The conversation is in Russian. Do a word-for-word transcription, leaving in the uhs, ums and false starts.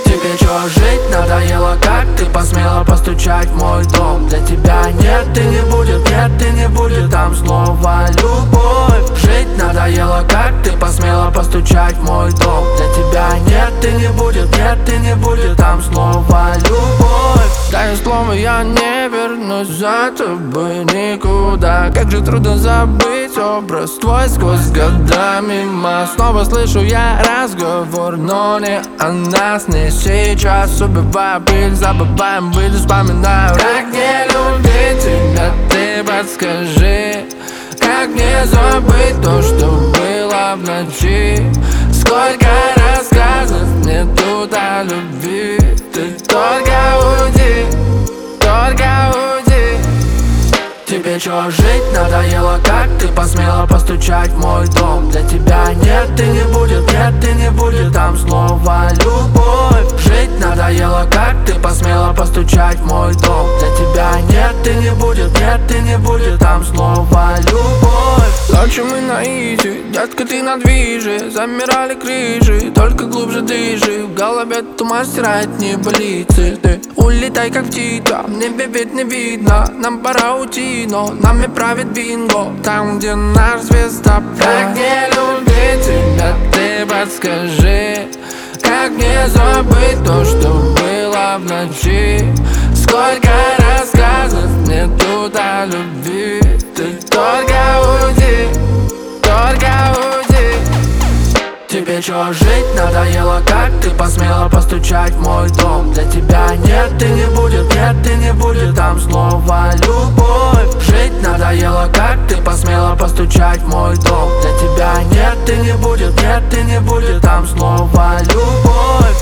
Тебе чё, жить надоело, как ты посмела постучать в мой дом? Для тебя нет и не будет, нет и не будет там снова любовь. Жить надоело, как ты посмела постучать в мой дом? Для тебя нет и не будет, нет и не будет там снова любовь. Даю слово, я не вернусь за тобой никуда. Как же трудно забыть образ твой сквозь года мимо. Снова слышу я разговор, но не о нас, не сейчас. Убиваю пыль, забываем быль, вспоминаю. Как не любить тебя, ты подскажи. Как не забыть то, что было в ночи? Сколько рассказов мне тут о любви. Ты только уйди, только уйди. Тебе чё, жить надоело, как ты посмела постучать в мой дом? Для тебя нет и не будет, нет и не будет там снова любовь. Жить надоело, как ты посмела постучать в мой дом? Для тебя нет и не будет, нет и не будет там снова любовь. Ночью мы на изи, детка, ты на движе. Замирали крыши, только глубже дыши. В голове туман стирает небылицы. Ты улетай как птица, в небе ведь не видно. Нам пора уйти, но нами правит бинго. Там, где наш звезда. Как не любить тебя, ты подскажи. Как не забыть то, что было в ночи? Сколько рассказов мне тут о любви. Ты только уйди, только уйди. Тебе чё, жить надоело, как ты посмела постучать в мой дом? Для тебя нет и не будет, нет и не будет там снова любовь. Жить надоело, как ты посмела постучать в мой дом? Для тебя нет и не будет, нет и не будет там снова любовь.